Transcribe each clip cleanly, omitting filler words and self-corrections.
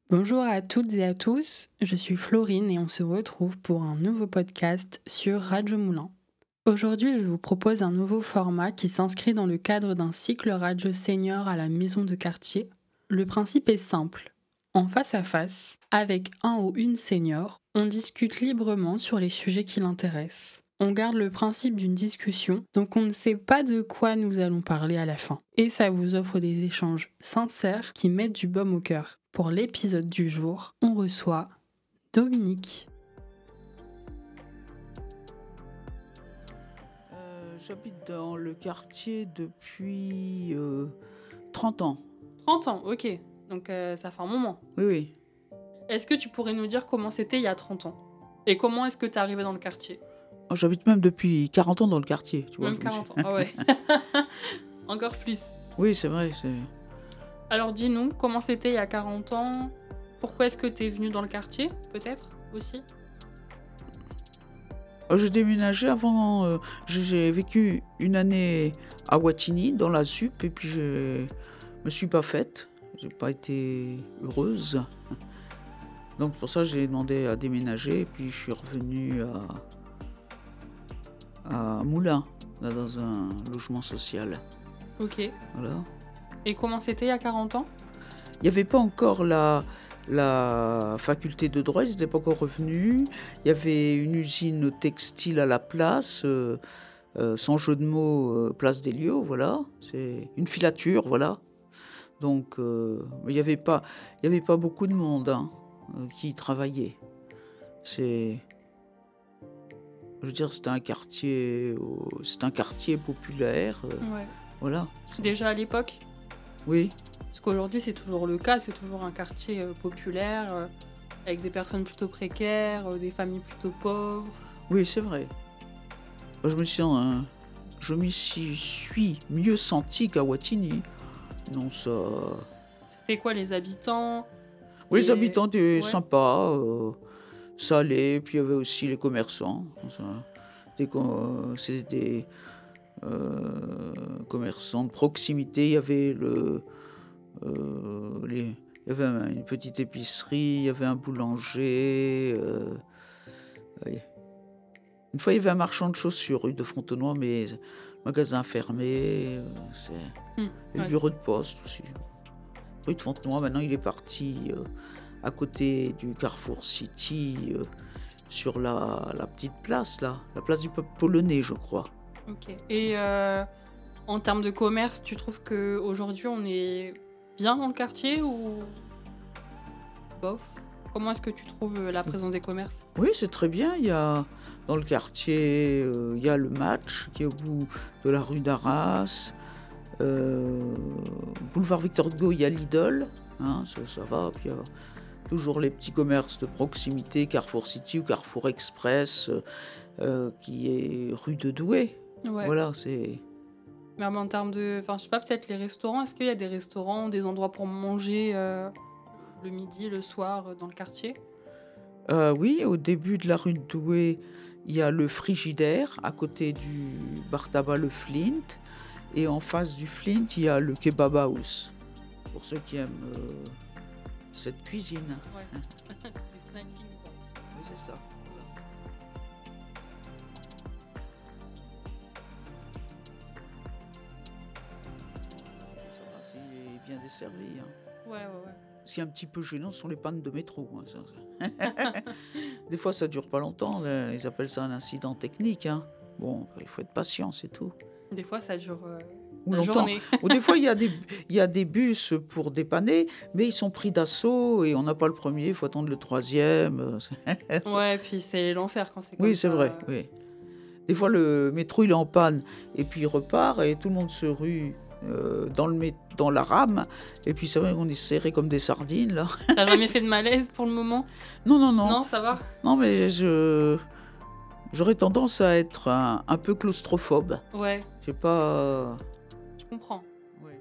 Bonjour à toutes et à tous, je suis Florine et on se retrouve pour un nouveau podcast sur Radio Moulin. Aujourd'hui, je vous propose un nouveau format qui s'inscrit dans le cadre d'un cycle radio senior à la maison de quartier. Le principe est simple. En face à face, avec un ou une senior, on discute librement sur les sujets qui l'intéressent. On garde le principe d'une discussion, donc on ne sait pas de quoi nous allons parler à la fin. Et ça vous offre des échanges sincères qui mettent du baume au cœur. Pour l'épisode du jour, on reçoit Dominique. J'habite dans le quartier depuis 30 ans. 30 ans, ok. Donc ça fait un moment. Oui. Est-ce que tu pourrais nous dire comment c'était il y a 30 ans? Et comment est-ce que tu es arrivé dans le quartier? J'habite même depuis 40 ans dans le quartier. Tu vois, Même 40 ans, ah ouais. Encore plus. Oui, c'est vrai. Alors dis-nous, comment c'était il y a 40 ans? Pourquoi est-ce que tu es venu dans le quartier, peut-être, aussi? J'ai déménagé avant. J'ai vécu une année à Wattignies, dans la ZUP, et puis je me suis pas faite. J'ai pas été heureuse. Donc pour ça, j'ai demandé à déménager, et puis je suis revenu à Moulins, là, dans un logement social. Ok. Voilà. Et comment c'était il y a 40 ans? Il n'y avait pas encore la faculté de droit, ils n'étaient pas encore revenus. Il y avait une usine textile à la place, sans jeu de mots, place des Lieux, voilà. C'est une filature, voilà. Donc, il n'y avait pas beaucoup de monde qui y travaillait. Je veux dire, c'était un quartier populaire, Ouais. voilà. Déjà à l'époque? Oui. Parce qu'aujourd'hui, c'est toujours le cas, c'est toujours un quartier populaire, avec des personnes plutôt précaires, des familles plutôt pauvres. Oui, c'est vrai. Je m'y suis mieux senti qu'à Wattignies. Non, ça... C'était quoi les habitants? Oui, les habitants étaient Ouais. sympas, ça allait, puis il y avait aussi les commerçants. C'était des commerçants de proximité. Il y avait il y avait une petite épicerie, il y avait un boulanger. Oui. Une fois, il y avait un marchand de chaussures rue de Fontenoy, mais le magasin fermé. Et le bureau de poste aussi. Rue de Fontenoy, maintenant, il est parti à côté du Carrefour City, sur la petite place, là. La place du peuple polonais, je crois. Ok. Et en termes de commerce, tu trouves qu'aujourd'hui, on est bien dans le quartier ou bof? Comment est-ce que tu trouves la présence des commerces? Oui, c'est très bien. Dans le quartier, il y a le Match qui est au bout de la rue d'Arras. Boulevard Victor Hugo, il y a Lidl, ça va. Puis il y a toujours les petits commerces de proximité, Carrefour City ou Carrefour Express, qui est rue de Douai. Ouais. Voilà, c'est... Mais en termes de... Enfin, je sais pas, peut-être les restaurants. Est-ce qu'il y a des restaurants, des endroits pour manger le midi, le soir, dans le quartier? Oui, au début de la rue de Douai, il y a le Frigidaire, à côté du bar tabac Le Flint. Et en face du Flint, il y a le Kebab House, pour ceux qui aiment cette cuisine. Ouais. Les snacking, quoi. Oui, c'est ça. Voilà. Ça va, c'est bien desservi. Ouais. Ce qui est un petit peu gênant, ce sont les pannes de métro. Ça. Des fois, ça dure pas longtemps. Là. Ils appellent ça un incident technique. Bon, il faut être patient, c'est tout. Des fois, ça dure Ou la longtemps. journée. Ou des fois, il y a des bus pour dépanner, mais ils sont pris d'assaut et on n'a pas le premier, il faut attendre le troisième. Ouais, puis c'est l'enfer quand c'est comme Oui, ça. c'est vrai. Oui. Des fois, le métro, il est en panne et puis il repart et tout le monde se rue dans la rame. Et puis, c'est vrai qu'on est serré comme des sardines, là. T'as jamais fait de malaise pour le moment? Non. Non, ça va? Non, mais j'aurais tendance à être un peu claustrophobe. Ouais, Je sais pas... je comprends. Ouais.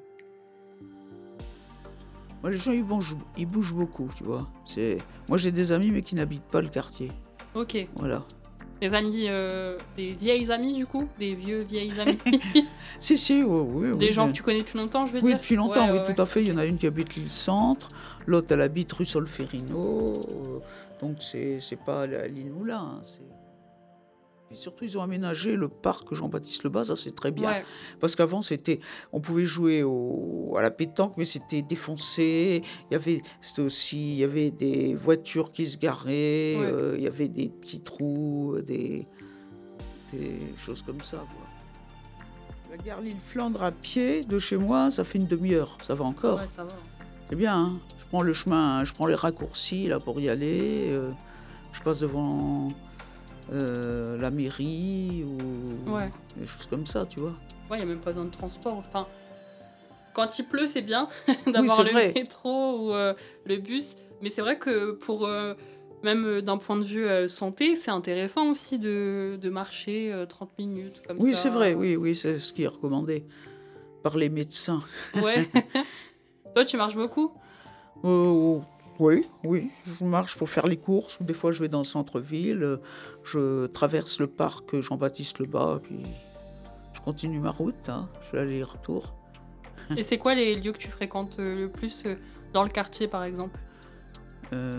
Moi, les gens, ils bougent beaucoup, tu vois. Moi, j'ai des amis, mais qui n'habitent pas le quartier. Ok. Voilà. Des vieilles amies du coup? Des vieilles amies? Si, oui, Des gens oui. que tu connais depuis longtemps, je veux Oui, dire? depuis longtemps, oui, Ouais, tout à fait. Il y en OK. a une qui habite l'île Centre, l'autre, elle habite rue Solferino. Donc, c'est pas à l'île Moulin. Puis surtout, ils ont aménagé le parc Jean-Baptiste Lebas, ça c'est très bien. Ouais, Parce qu'avant, on pouvait jouer à la pétanque, mais c'était défoncé. Il y avait des voitures qui se garaient, ouais. il y avait des petits trous, des choses comme ça, quoi. La gare Lille-Flandre à pied de chez moi, ça fait une demi-heure, ça va encore. Ouais, ça va. C'est bien, hein. Je prends le chemin, je prends les raccourcis là pour y aller. Je passe devant la mairie ou Ouais. des choses comme ça, tu vois. Ouais, il y a même pas besoin de transport. Enfin, quand il pleut, c'est bien Oui, d'avoir c'est le vrai. métro ou le bus. Mais c'est vrai que pour même d'un point de vue santé, c'est intéressant aussi de marcher 30 minutes comme Oui, c'est vrai, ça. oui, oui, c'est ce qui est recommandé par les médecins. Ouais. Toi, tu marches beaucoup? Euh, oui, oui, je marche pour faire les courses, ou des fois je vais dans le centre-ville, je traverse le parc Jean-Baptiste Lebas, puis je continue ma route, hein, je fais aller-retour. Et c'est quoi les lieux que tu fréquentes le plus dans le quartier, par exemple? Euh,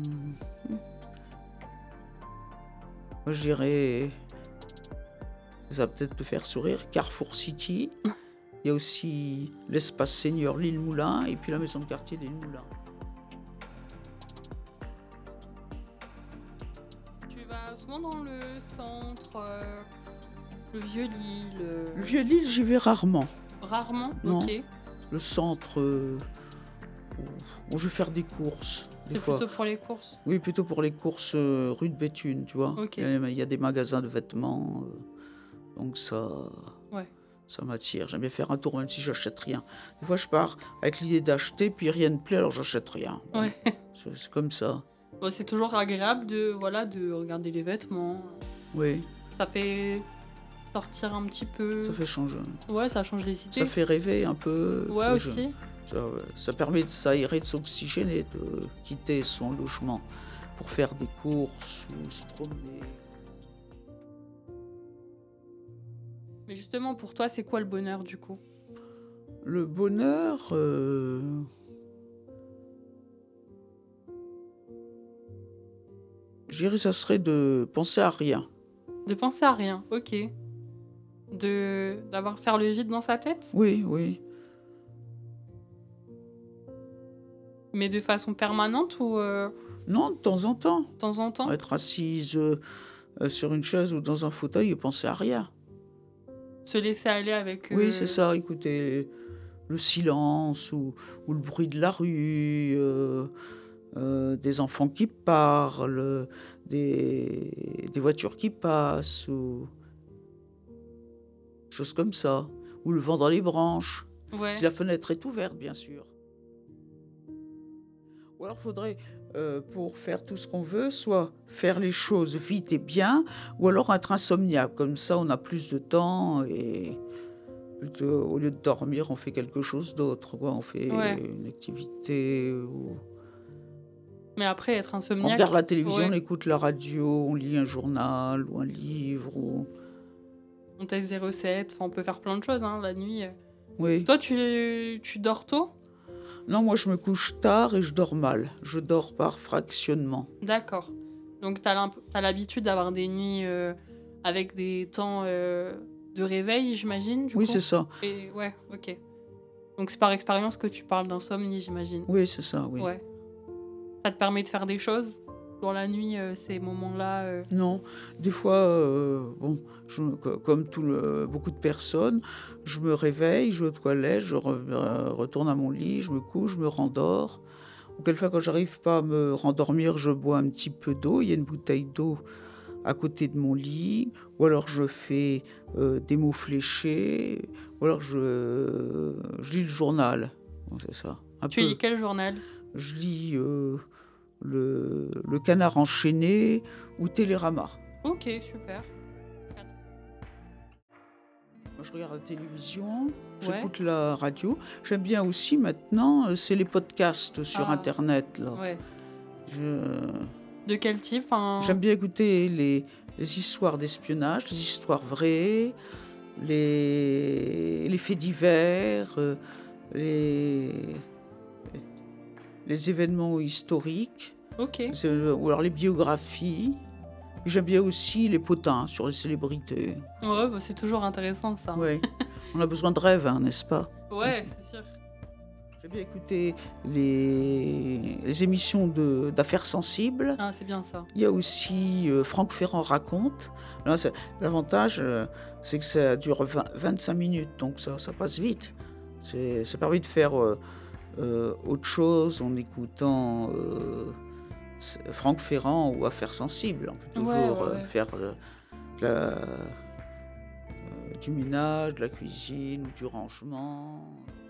Moi, je dirais, ça va peut-être te faire sourire, Carrefour City. Il y a aussi l'espace senior Lille-Moulin et puis la maison de quartier Lille-Moulin. Tu vas souvent dans le centre, le Vieux-Lille, Le Vieux-Lille, j'y vais rarement. rarement? Non. OK. Le centre, où je vais faire des courses, des C'est fois. plutôt pour les courses? Oui, plutôt pour les courses rue de Béthune, tu vois. OK. Il y a des magasins de vêtements, donc Ouais. ça m'attire. J'aime bien faire un tour, même si j'achète rien. Des fois, je pars avec l'idée d'acheter, puis rien ne plaît, alors j'achète rien. Bon, Ouais. c'est comme ça. Bon, c'est toujours agréable de regarder les vêtements. Oui, Ça fait sortir un petit peu. ça fait changer. Ouais, ça change les idées. Ça fait rêver un peu. Ouais, tu vois, aussi. ça permet de s'aérer, de s'oxygéner, de quitter son logement pour faire des courses ou se promener. Mais justement, pour toi, c'est quoi le bonheur, du coup? Le bonheur, je dirais ça serait de penser à rien. De penser à rien, OK. D'avoir faire le vide dans sa tête? Oui, oui. Mais de façon permanente ou Non, de temps en temps. de temps en temps? Être assise sur une chaise ou dans un fauteuil et penser à rien. Se laisser aller avec Oui, c'est ça, écouter le silence ou le bruit de la rue, des enfants qui parlent, des voitures qui passent, ou choses comme ça. Ou le vent dans les branches, Ouais. si la fenêtre est ouverte, bien sûr. Ou alors, faudrait, pour faire tout ce qu'on veut, soit faire les choses vite et bien, ou alors être insomniaque. Comme ça, on a plus de temps et au lieu de dormir, on fait quelque chose d'autre, quoi. On fait Ouais. une activité, ou Mais après, être on insomniaque. regarde la télévision, on Ouais. écoute la radio, on lit un journal ou un livre. On teste des recettes. Enfin, on peut faire plein de choses, hein, la nuit. Oui. Toi, tu dors tôt? Non, moi, je me couche tard et je dors mal. Je dors par fractionnement. D'accord. Donc, t'as l'habitude d'avoir des nuits avec des temps de réveil, j'imagine, du Oui, coup? c'est ça. Et ouais, OK. Donc, c'est par expérience que tu parles d'insomnie, j'imagine. Oui, c'est ça, oui. Ouais. Ça te permet de faire des choses dans la nuit, ces moments-là Non, des fois, bon, comme beaucoup de personnes, je me réveille, je vais aux toilettes, retourne à mon lit, je me couche, je me rendors. Ou quelquefois, quand j'arrive pas à me rendormir, je bois un petit peu d'eau. Il y a une bouteille d'eau à côté de mon lit. Ou alors je fais des mots fléchés. Ou alors je lis le journal. Bon, c'est ça. Un Tu peu. lis quel journal? Je lis le Canard enchaîné ou Télérama. OK, super. Moi, je regarde la télévision, Ouais. j'écoute la radio. J'aime bien aussi maintenant, c'est les podcasts sur Ah. Internet, là. Ouais. Je- De quel type? Enfin... J'aime bien écouter les histoires d'espionnage, les histoires vraies, les faits divers, les, les événements historiques, Ok. ou alors les biographies. J'aime bien aussi les potins sur les célébrités. Ouais, bah, c'est toujours intéressant ça. Ouais. On a besoin de rêves, hein, n'est-ce pas? Ouais, c'est sûr. J'aime bien écouter les émissions d'affaires sensibles. Ah, c'est bien ça. Il y a aussi Franck Ferrand raconte. Là, l'avantage, c'est que ça dure 25 minutes, donc ça passe vite. Ça permet de faire autre chose en écoutant Franck Ferrand ou Affaires sensibles. On peut toujours Ouais. faire du ménage, de la cuisine, du rangement.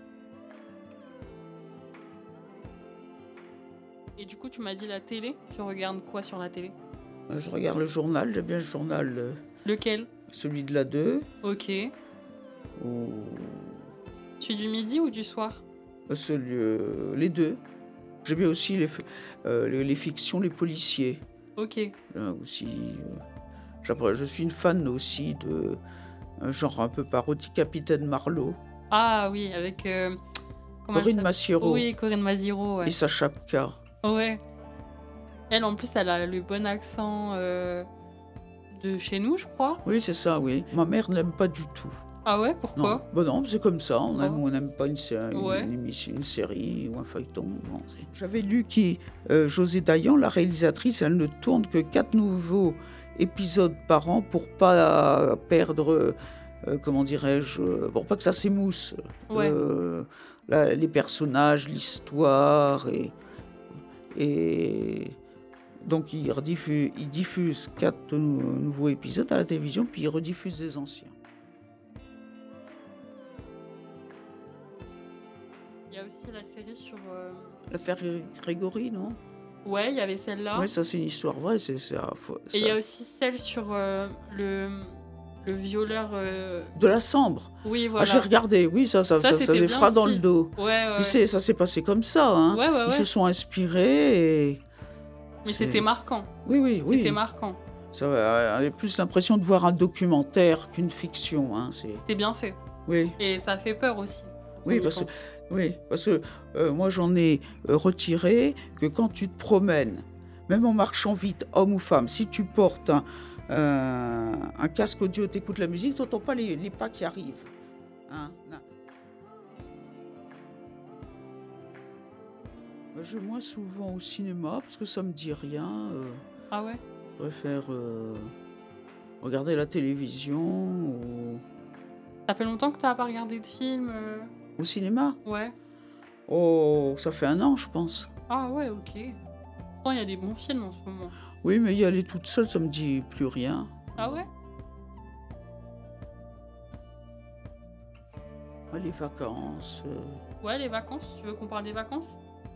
Et du coup, tu m'as dit la télé. Tu regardes quoi sur la télé? Je regarde le journal, j'aime bien le journal, Lequel? celui de la 2. Ok. Ou Celui du midi ou du soir? les deux. J'aime bien aussi les fictions, les policiers. Ok. Aussi, je suis une fan aussi de un genre un peu parodique, Capitaine Marlowe. Ah oui, avec... comment elle Corinne s'appelle? Massiero Oui, Corinne Maziero, ouais. et Sacha Pka. Ouais. Elle, en plus, elle a le bon accent de chez nous, je crois. Oui, c'est ça, oui. Ma mère ne l'aime pas du tout. Ah ouais, Non, pourquoi? non, c'est comme ça. On aime Oh. ou on n'aime pas Ouais. une série ou un feuilleton. Bon, j'avais lu José Dayan, la réalisatrice, elle ne tourne que 4 nouveaux épisodes par an pour pas perdre, comment dirais-je, pour pas que ça s'émousse. Ouais. Les personnages, l'histoire et donc il diffuse 4 nouveaux épisodes à la télévision, puis il rediffuse des anciens. Il y a aussi la série sur... L'affaire Grégory, non? Ouais, il y avait celle-là. Oui, ça c'est une histoire vraie. Et il y a aussi celle sur le violeur... De la Sambre. Oui, Ah, voilà. j'ai regardé, oui, ça c'était les bien fera dans aussi. le dos. Ouais. Ça s'est passé comme ça, hein. Ouais. Ils se sont inspirés et... Mais c'était marquant. Oui. C'était marquant. Ça avait plus l'impression de voir un documentaire qu'une fiction, hein. C'était bien fait. Oui. Et ça fait peur aussi. Oui, parce que moi j'en ai retiré que quand tu te promènes, même en marchant vite, homme ou femme, si tu portes un casque audio, t'écoutes la musique, t'entends pas les pas qui arrivent. Hein, non. Je vais moins souvent au cinéma parce que ça me dit rien. Ah ouais? Je préfère regarder la télévision ou... Ça fait longtemps que t'as pas regardé de film Au cinéma? Ouais. Oh, ça fait 1 an, je pense. Ah ouais, ok. Pourtant, il y a des bons films en ce moment. Oui, mais y aller toute seule, ça me dit plus rien. Ah ouais? Les vacances. Ouais, les vacances. Tu veux qu'on parle des vacances?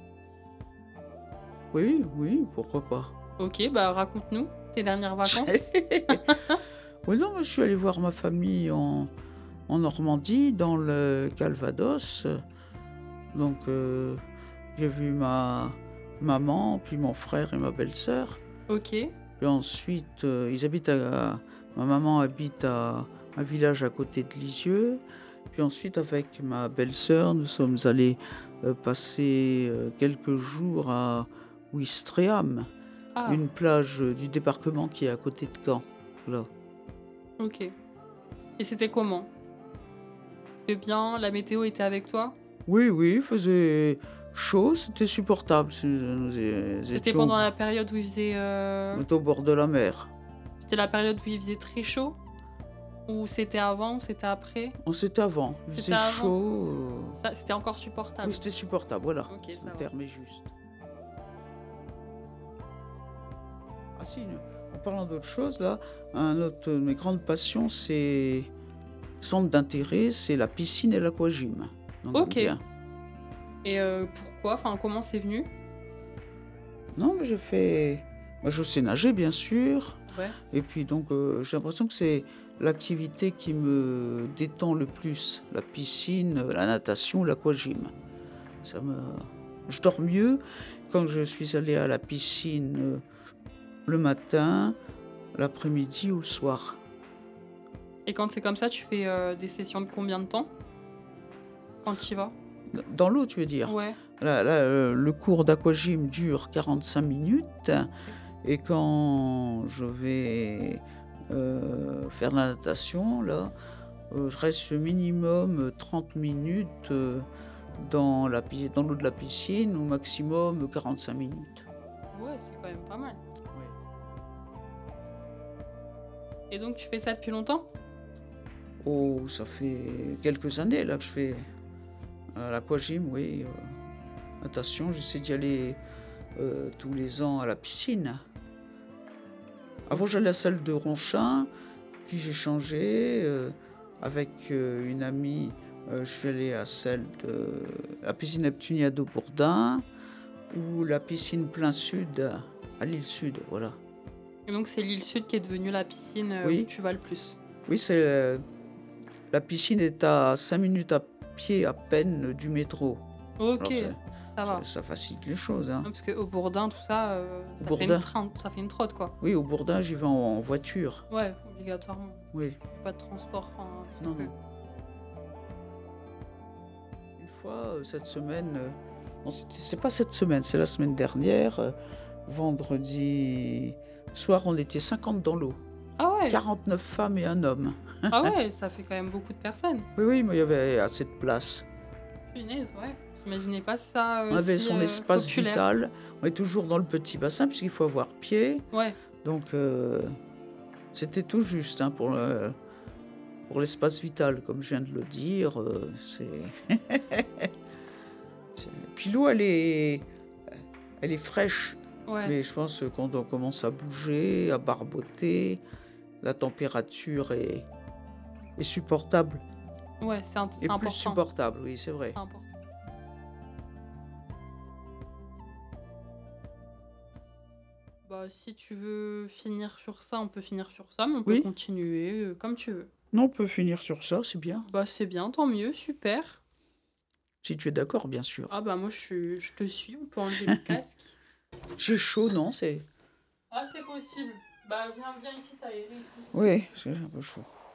Oui, pourquoi pas. Ok, bah raconte-nous tes dernières vacances. Oui, non, mais je suis allée voir ma famille en Normandie, dans le Calvados. Donc, j'ai vu ma maman, puis mon frère et ma belle-sœur. Ok. Puis ensuite, ma maman habite à un village à côté de Lisieux. Puis ensuite, avec ma belle-sœur, nous sommes allés passer quelques jours à Ouistreham, une plage du débarquement qui est à côté de Caen. Là. Ok. Et c'était comment? C'était bien? La météo était avec toi? Oui, il faisait chaud, c'était supportable. C'était pendant la période où il faisait... On était au bord de la mer. C'était la période où il faisait très chaud? Ou c'était avant ou c'était après? C'était avant. Il faisait chaud. C'était encore supportable? Oui, c'était supportable, voilà. Ok, ça le terme est juste. Ah si, en parlant d'autre chose, là, un autre de mes grandes passions, centre d'intérêt, c'est la piscine et l'aquagym. Ok. Bien. Et pourquoi? Enfin, comment c'est venu? Non, mais moi, je sais nager, bien sûr. Ouais. Et puis donc, j'ai l'impression que c'est l'activité qui me détend le plus. La piscine, la natation, l'aquagym. Je dors mieux quand je suis allée à la piscine le matin, l'après-midi ou le soir. Et quand c'est comme ça, tu fais des sessions de combien de temps quand tu y vas? Dans l'eau, tu veux dire? Ouais. Le cours d'aquagym dure 45 minutes et quand je vais faire la natation, là, je reste minimum 30 minutes dans l'eau de la piscine, au maximum 45 minutes. Ouais, c'est quand même pas mal. Ouais. Et donc, tu fais ça depuis longtemps? Oh, ça fait quelques années là que je fais l'aquagym, oui. Natation, j'essaie d'y aller tous les ans à la piscine. Avant, j'allais à celle de Ronchin, puis j'ai changé. Avec une amie, je suis allé à celle de la piscine Neptunia de Bourdin ou la piscine Plein Sud à l'île Sud, voilà. Et donc, c'est l'île Sud qui est devenue la piscine Oui. où tu vas le plus. Oui, la piscine est à 5 minutes à pied à peine du métro. Ok, Alors, ça va. ça facilite les choses, hein. Non, parce qu'au Bourdin, tout ça, Bourdin. Ça fait une trotte, quoi. Oui, au Bourdin, j'y vais en voiture. Ouais, obligatoirement. Oui. Pas de transport, enfin, très Non, peu. non. Une fois, cette semaine, non, c'est pas cette semaine, c'est la semaine dernière, vendredi soir, on était 50 dans l'eau. Ah ouais, 49 femmes et un homme. ah ouais, ça fait quand même beaucoup de personnes. Oui, mais il y avait assez de place. Punaise, ouais. J'imaginais pas ça On avait si son espace populaire. vital. On est toujours dans le petit bassin, puisqu'il faut avoir pied. Ouais, Donc, c'était tout juste hein, pour l'espace vital, comme je viens de le dire. Puis l'eau, elle est fraîche. ouais. Mais je pense que quand on commence à bouger, à barboter, la température est supportable. Ouais, c'est Et important. plus supportable, oui, c'est vrai. C'est important. Bah, si tu veux finir sur ça, on peut finir sur ça, mais on peut Oui. continuer comme tu veux. Non, on peut finir sur ça, c'est bien. Bah, c'est bien, tant mieux, super. Si tu es d'accord, bien sûr. Ah bah moi, je te suis, on peut enlever le casque. J'ai chaud, non, c'est... Ah, c'est possible. Bah, viens ici, t'as aéré. Oui, c'est un peu chaud.